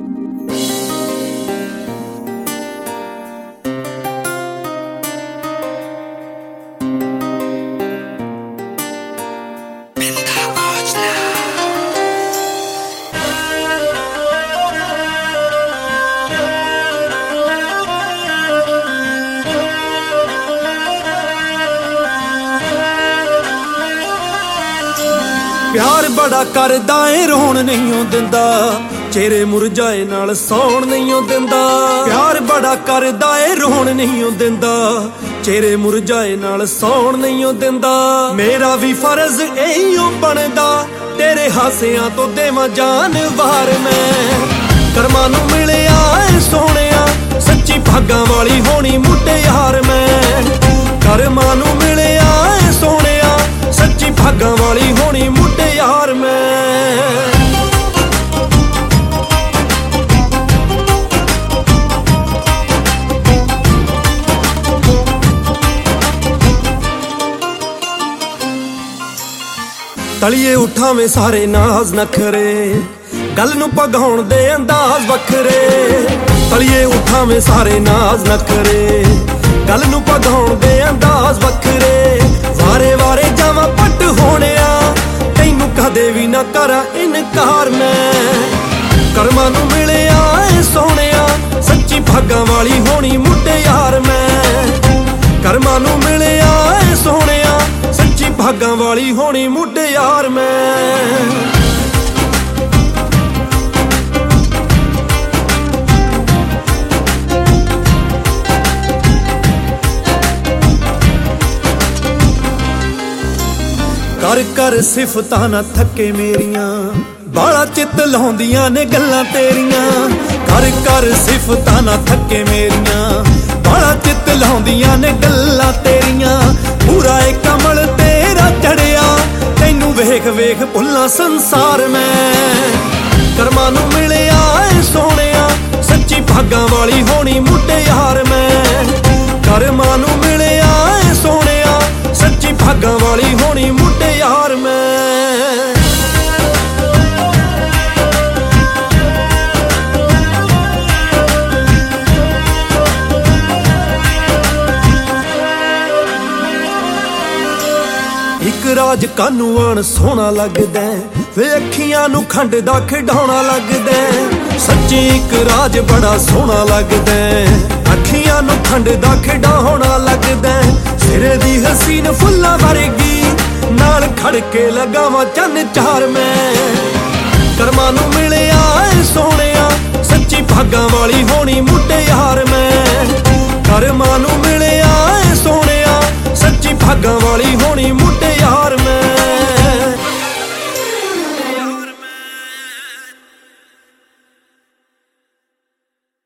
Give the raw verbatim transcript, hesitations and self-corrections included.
प्यार बड़ा करदा ए रोण नहीं दिंदा, चेहरे मुरझाए नाल सौण नहीं दिंदा। प्यार बड़ा करदा ए रोण नहीं दिंदा, चेहरे मुरझाए नाल सौण नहीं दिंदा। मेरा भी फर्ज इहियो बनदा, तेरे हासियां तो देवां जान वार मैं। करमां नूं मिलिया ए सोहणिया, सच्ची भागां वाली होनी मुटियार मैं। करमां नूं मिलिया ए सोहणिया, सच्ची भागां वाली होनी मुटियार मैं। तलिए उठावे सारे नाज नखरे, गल नूं भगाउण दे अंदाज वखरे। तलिए उठावे सारे नाज नखरे, गल नूं भगाउण दे अंदाज वखरे। वारे वारे जावां पट होणिया, तैनूं कदे भी ना करा इनकार मैं। करमां नूं मिलिया ए सोहणिया, सच्ची भागां वाली होनी मुटियार मैं। करमां नूं मिलिया ए सोहणिया, सच्ची भागां वाली होनी मुटियार मैं। कर कर सिफतां ना थके मेरियां, बाला चित लाउंदियां ने गल्लां तेरियां। कर कर सिफतां ना थके मेरियां, बाला चित लाउंदियां ने गल्लां तेरियां। पूरा एक कमल तेरा चढ़िया, तैनूं वेख वेख भुल्लां संसार मैं। करमां नूं मिलिया ए सोहणिया, सच्ची भागां वाली होनी मुटियार मैं। करमां नूं मिलिया ए सोहणिया, सच्ची भागां वाली होनी मुटियार मैं। एक राज कानू आण सोहना लगदा, वे अखियां नूं खंड दा खिडौणा लगदा। सच्ची एक राज बड़ा सोहना लगदा, अखियां नूं खंड दा खिडौणा लगदा। सिरे दी हसीन फुल्लां वर्गी, नाल खड़ के लगावां चन्न चार मैं। करमां नूं मिलिया ए सोहणिया, सच्ची भागां वाली होनी मुटियार मैं। करमां नूं मिलिया ए सोहणिया, सच्ची भागां वाली होनी मुटियार